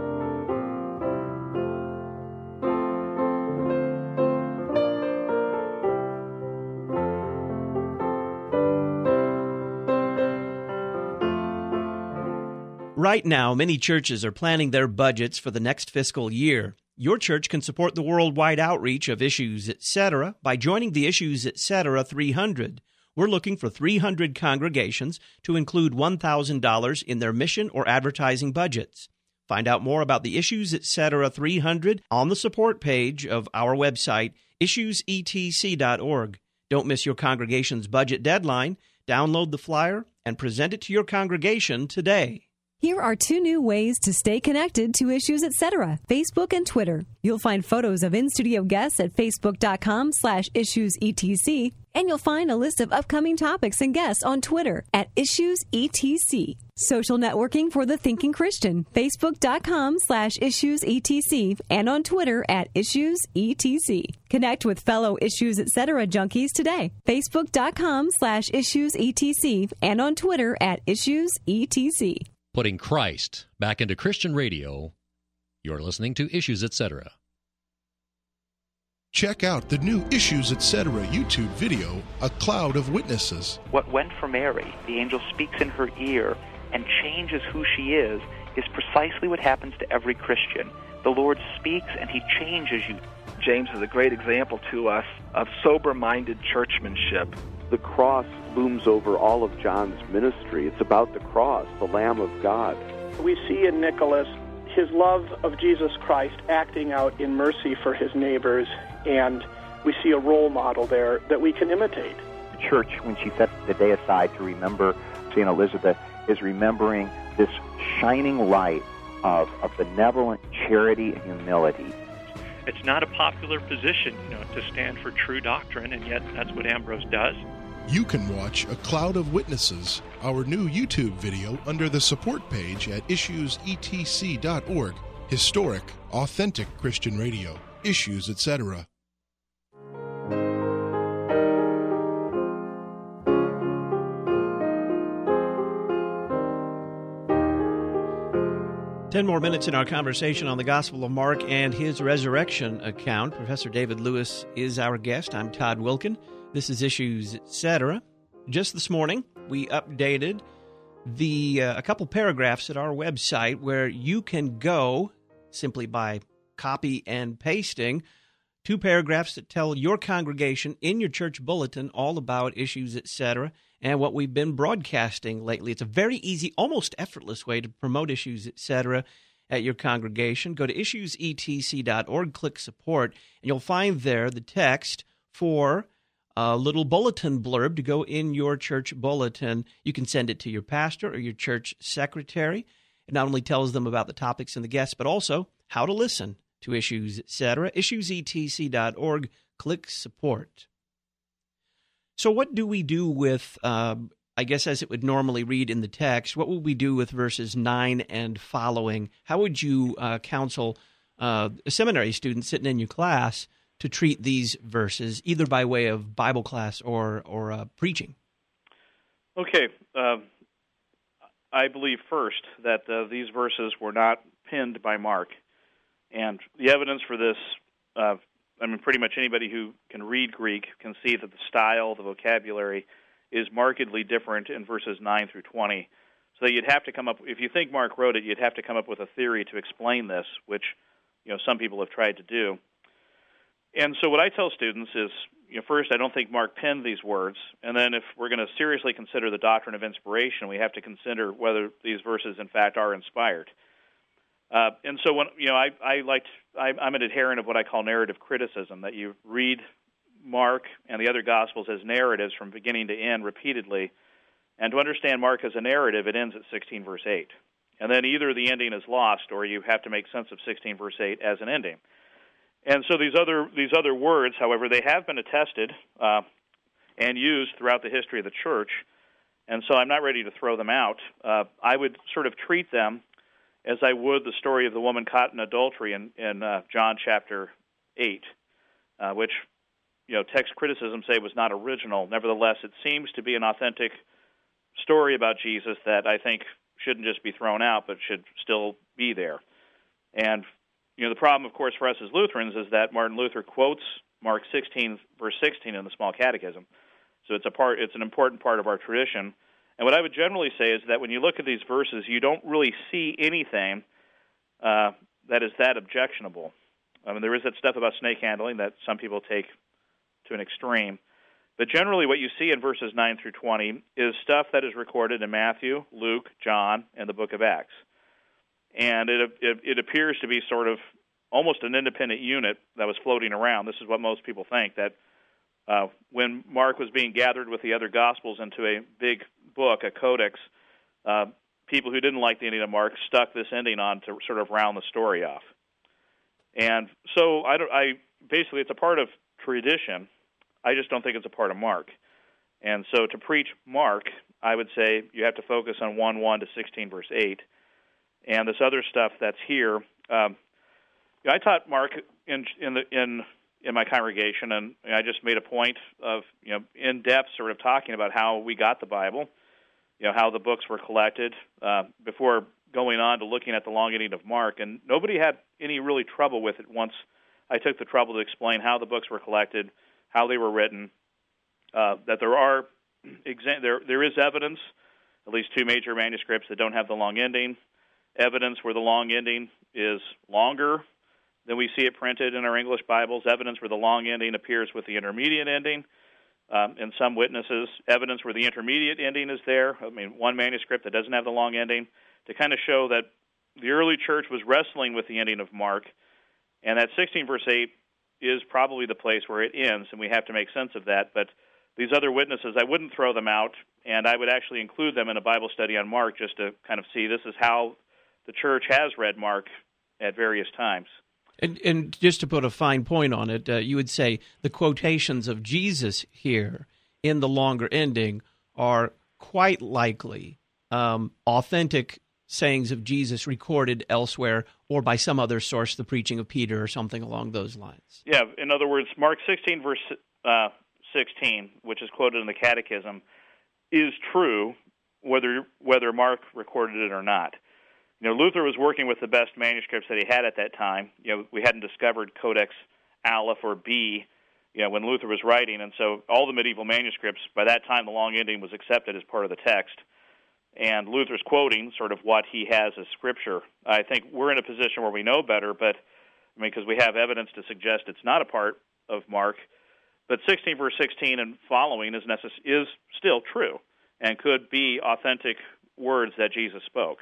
Right now, many churches are planning their budgets for the next fiscal year. Your church can support the worldwide outreach of Issues, et cetera by joining the Issues, et cetera three hundred. We're looking for three hundred congregations to include one thousand dollars in their mission or advertising budgets. Find out more about the Issues, et cetera three hundred on the support page of our website, issues e t c dot org. Don't miss your congregation's budget deadline. Download the flyer and present it to your congregation today. Here are two new ways to stay connected to Issues, et cetera, Facebook and Twitter. You'll find photos of in-studio guests at facebook.com slash issuesetc, and you'll find a list of upcoming topics and guests on Twitter at issuesetc. Social networking for the thinking Christian, facebook.com slash issuesetc, and on Twitter at issuesetc. Connect with fellow Issues, et cetera junkies today, facebook.com slash issuesetc, and on Twitter at issuesetc. Putting Christ back into Christian radio. You're listening to Issues, et cetera. Check out the new Issues, et cetera YouTube video, A Cloud of Witnesses. What went for Mary, the angel speaks in her ear and changes who she is, is precisely what happens to every Christian. The Lord speaks and he changes you. James is a great example to us of sober-minded churchmanship. The cross looms over all of John's ministry. It's about the cross, the Lamb of God. We see in Nicholas his love of Jesus Christ acting out in mercy for his neighbors, and we see a role model there that we can imitate. The church, when she sets the day aside to remember Saint Elizabeth, is remembering this shining light of, of benevolent charity and humility. It's not a popular position, you know, to stand for true doctrine, and yet that's what Ambrose does. You can watch A Cloud of Witnesses, our new YouTube video, under the support page at issues e t c dot org. Historic, authentic Christian radio. Issues, et cetera. Ten more minutes in our conversation on the Gospel of Mark and his resurrection account. Professor David Lewis is our guest. I'm Todd Wilken. This is Issues, et cetera. Just this morning, we updated the uh, a couple paragraphs at our website where you can go simply by copy and pasting two paragraphs that tell your congregation in your church bulletin all about Issues, et cetera, and what we've been broadcasting lately. It's a very easy, almost effortless way to promote Issues, et cetera, at your congregation. Go to issues e t c dot org, click support, and you'll find there the text for a little bulletin blurb to go in your church bulletin. You can send it to your pastor or your church secretary. It not only tells them about the topics and the guests, but also how to listen to Issues, et cetera. issues e t c dot org, click support. So what do we do with, uh, I guess as it would normally read in the text, what would we do with verses nine and following? How would you uh, counsel uh, a seminary student sitting in your class to treat these verses, either by way of Bible class or, or uh, preaching? Okay. Uh, I believe first that uh, these verses were not penned by Mark. And the evidence for this, uh, I mean, pretty much anybody who can read Greek can see that the style, the vocabulary, is markedly different in verses nine through twenty. So that you'd have to come up, if you think Mark wrote it, you'd have to come up with a theory to explain this, which, you know, some people have tried to do. And so what I tell students is, you know, first, I don't think Mark penned these words, and then if we're going to seriously consider the doctrine of inspiration, we have to consider whether these verses, in fact, are inspired. Uh, and so, when you know, I, I like I, I'm an adherent of what I call narrative criticism, that you read Mark and the other Gospels as narratives from beginning to end repeatedly, and to understand Mark as a narrative, it ends at sixteen verse eight. And then either the ending is lost, or you have to make sense of sixteen verse eight as an ending. And so these other these other words, however, they have been attested. Uh, and used throughout the history of the church. And so I'm not ready to throw them out. Uh, I would sort of treat them as I would the story of the woman caught in adultery in, in uh, John chapter eight, uh, which, you know, text criticism say was not original. Nevertheless, it seems to be an authentic story about Jesus that I think shouldn't just be thrown out, but should still be there. And, you know, the problem, of course, for us as Lutherans is that Martin Luther quotes Mark sixteen, verse sixteen in the Small Catechism. So it's a part, it's an important part of our tradition. And what I would generally say is that when you look at these verses, you don't really see anything uh, that is that objectionable. I mean, there is that stuff about snake handling that some people take to an extreme. But generally what you see in verses nine through twenty is stuff that is recorded in Matthew, Luke, John, and the book of Acts. And it, it, it appears to be sort of almost an independent unit that was floating around. This is what most people think, that uh, when Mark was being gathered with the other Gospels into a big book, a codex, uh, people who didn't like the ending of Mark stuck this ending on to sort of round the story off. And so I, don't, I basically it's a part of tradition. I just don't think it's a part of Mark. And so to preach Mark, I would say you have to focus on one one to sixteen, verse eight. And this other stuff that's here, um, I taught Mark in in the in in my congregation, and I just made a point of, you know, in depth sort of talking about how we got the Bible, you know, how the books were collected, uh, before going on to looking at the long ending of Mark. And nobody had any really trouble with it once I took the trouble to explain how the books were collected, how they were written, uh, that there are exa- there there is evidence, at least two major manuscripts that don't have the long ending, evidence where the long ending is longer than we see it printed in our English Bibles, evidence where the long ending appears with the intermediate ending um, in some witnesses, evidence where the intermediate ending is there. I mean, one manuscript that doesn't have the long ending, to kind of show that the early church was wrestling with the ending of Mark, and that sixteen verse eight is probably the place where it ends, and we have to make sense of that. But these other witnesses, I wouldn't throw them out, and I would actually include them in a Bible study on Mark just to kind of see this is how the church has read Mark at various times. And, and just to put a fine point on it, uh, you would say the quotations of Jesus here in the longer ending are quite likely um, authentic sayings of Jesus recorded elsewhere or by some other source, the preaching of Peter or something along those lines. Yeah, in other words, Mark sixteen, verse uh, sixteen, which is quoted in the Catechism, is true whether whether Mark recorded it or not. You know, Luther was working with the best manuscripts that he had at that time. You know, we hadn't discovered Codex Aleph or B, you know, when Luther was writing, and so all the medieval manuscripts, by that time the long ending was accepted as part of the text. And Luther's quoting sort of what he has as scripture. I think we're in a position where we know better, but I mean, because we have evidence to suggest it's not a part of Mark. But sixteen verse sixteen and following is necess- is still true and could be authentic words that Jesus spoke.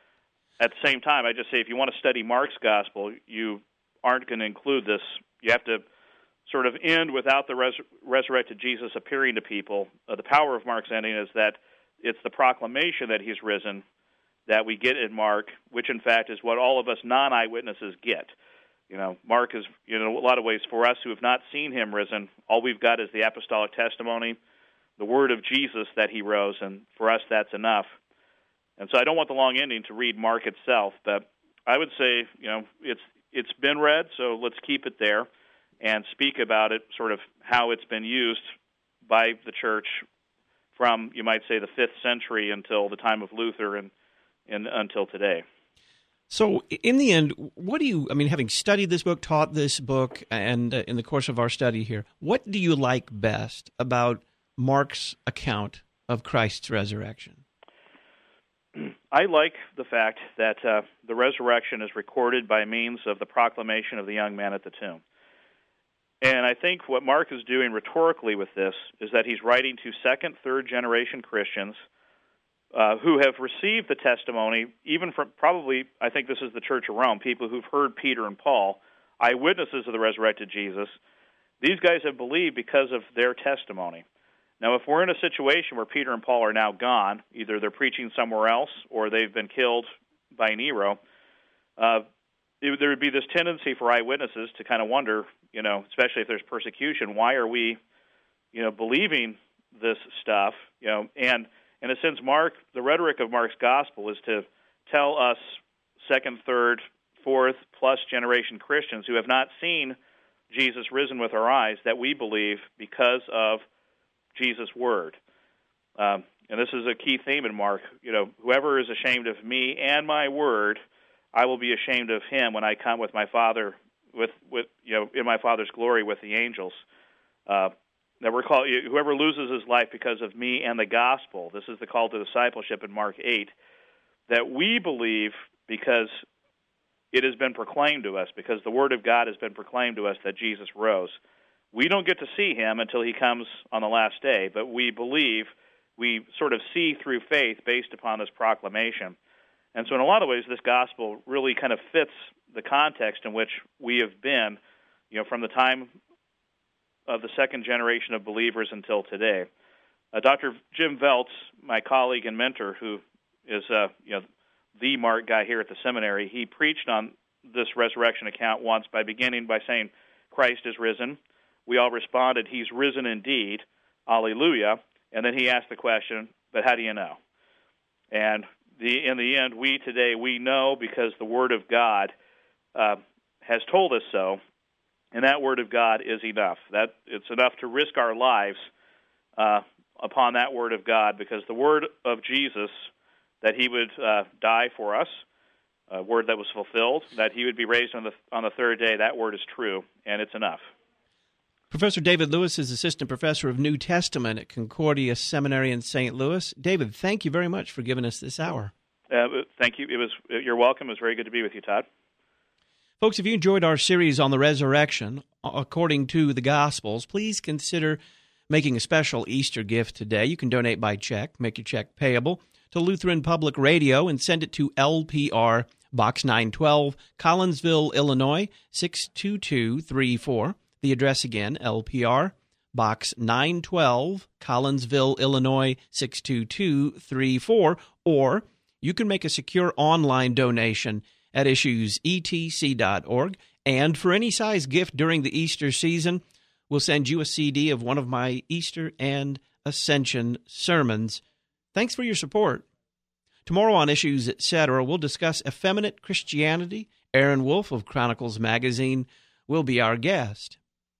At the same time, I just say if you want to study Mark's gospel, you aren't going to include this. You have to sort of end without the res- resurrected Jesus appearing to people. Uh, the power of Mark's ending is that it's the proclamation that he's risen that we get in Mark, which in fact is what all of us non-eyewitnesses get. You know, Mark is, you know, in a lot of ways, for us who have not seen him risen, all we've got is the apostolic testimony, the word of Jesus that he rose, and for us that's enough. And so I don't want the long ending to read Mark itself, but I would say, you know, it's it's been read, so let's keep it there and speak about it, sort of how it's been used by the church from, you might say, the fifth century until the time of Luther and, and until today. So in the end, what do you, I mean, having studied this book, taught this book, and uh, in the course of our study here, what do you like best about Mark's account of Christ's resurrection? I like the fact that uh, the resurrection is recorded by means of the proclamation of the young man at the tomb. And I think what Mark is doing rhetorically with this is that he's writing to second, third generation Christians uh, who have received the testimony, even from probably, I think this is the Church of Rome, people who've heard Peter and Paul, eyewitnesses of the resurrected Jesus. These guys have believed because of their testimony. Now, if we're in a situation where Peter and Paul are now gone, either they're preaching somewhere else or they've been killed by Nero, uh, it, there would be this tendency for eyewitnesses to kind of wonder, you know, especially if there's persecution, why are we you know, believing this stuff, you know, and in a sense, Mark, the rhetoric of Mark's gospel is to tell us second, third, fourth, plus generation Christians who have not seen Jesus risen with our eyes that we believe because of Jesus' word. Um, and this is a key theme in Mark. You know, whoever is ashamed of me and my word, I will be ashamed of him when I come with my Father, with, with you know, in my Father's glory with the angels. Uh, that we're called, whoever loses his life because of me and the gospel, this is the call to discipleship in Mark eight, that we believe because it has been proclaimed to us, because the Word of God has been proclaimed to us that Jesus rose. We don't get to see him until he comes on the last day, but we believe, we sort of see through faith based upon this proclamation. And so in a lot of ways, this gospel really kind of fits the context in which we have been, you know, from the time of the second generation of believers until today. Uh, Doctor Jim Veltz, my colleague and mentor, who is uh, you know the Mark guy here at the seminary, he preached on this resurrection account once by beginning by saying, Christ is risen. We all responded, he's risen indeed, alleluia. And then he asked the question, but how do you know? And the, in the end, we today, we know because the Word of God uh, has told us so, and that Word of God is enough. That it's enough to risk our lives uh, upon that Word of God, because the Word of Jesus, that he would uh, die for us, a word that was fulfilled, that he would be raised on the on the third day, that word is true, and it's enough. Professor David Lewis is Assistant Professor of New Testament at Concordia Seminary in Saint Louis. David, thank you very much for giving us this hour. Uh, thank you. It was You're welcome. It was very good to be with you, Todd. Folks, if you enjoyed our series on the resurrection according to the Gospels, please consider making a special Easter gift today. You can donate by check, make your check payable to Lutheran Public Radio and send it to L P R, Box nine twelve, Collinsville, Illinois, six two two three four. The address again, L P R, Box nine twelve, Collinsville, Illinois, six two two three four. Or you can make a secure online donation at issues e t c dot org. And for any size gift during the Easter season, we'll send you a C D of one of my Easter and Ascension sermons. Thanks for your support. Tomorrow on Issues, et cetera, we'll discuss effeminate Christianity. Aaron Wolf of Chronicles Magazine will be our guest.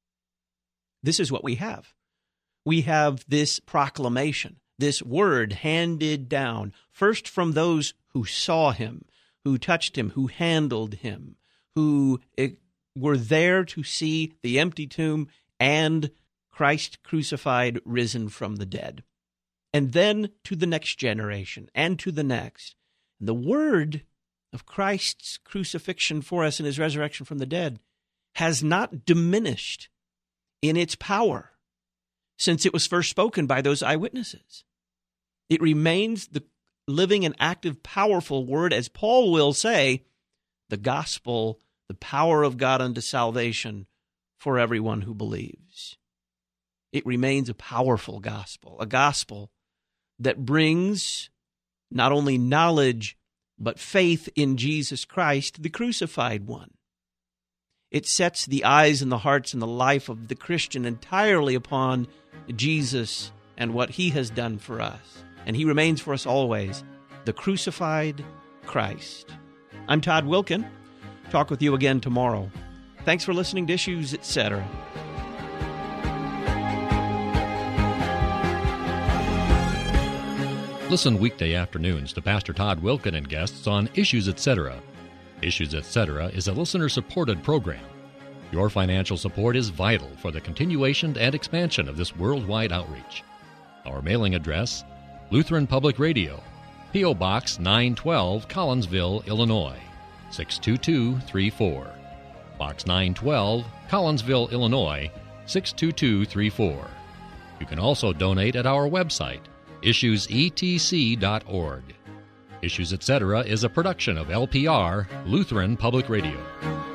This is what we have. We have this proclamation, this word handed down, first from those who saw him, who touched him, who handled him, who were there to see the empty tomb and Christ crucified, risen from the dead. And then to the next generation, and to the next. And the word of Christ's crucifixion for us and his resurrection from the dead has not diminished in its power since it was first spoken by those eyewitnesses. It remains the living and active, powerful word, as Paul will say, the gospel, the power of God unto salvation for everyone who believes. It remains a powerful gospel, a gospel that brings not only knowledge, but faith in Jesus Christ, the crucified one. It sets the eyes and the hearts and the life of the Christian entirely upon Jesus and what he has done for us. And he remains for us always, the crucified Christ. I'm Todd Wilkin. Talk with you again tomorrow. Thanks for listening to Issues, et cetera. Listen weekday afternoons to Pastor Todd Wilkin and guests on Issues, et cetera. Issues, et cetera is a listener-supported program. Your financial support is vital for the continuation and expansion of this worldwide outreach. Our mailing address, Lutheran Public Radio, P O. Box nine twelve, Collinsville, Illinois, six two two three four. Box nine twelve, Collinsville, Illinois, six two two three four. You can also donate at our website, issues e t c dot org. Issues, et cetera is a production of L P R, Lutheran Public Radio.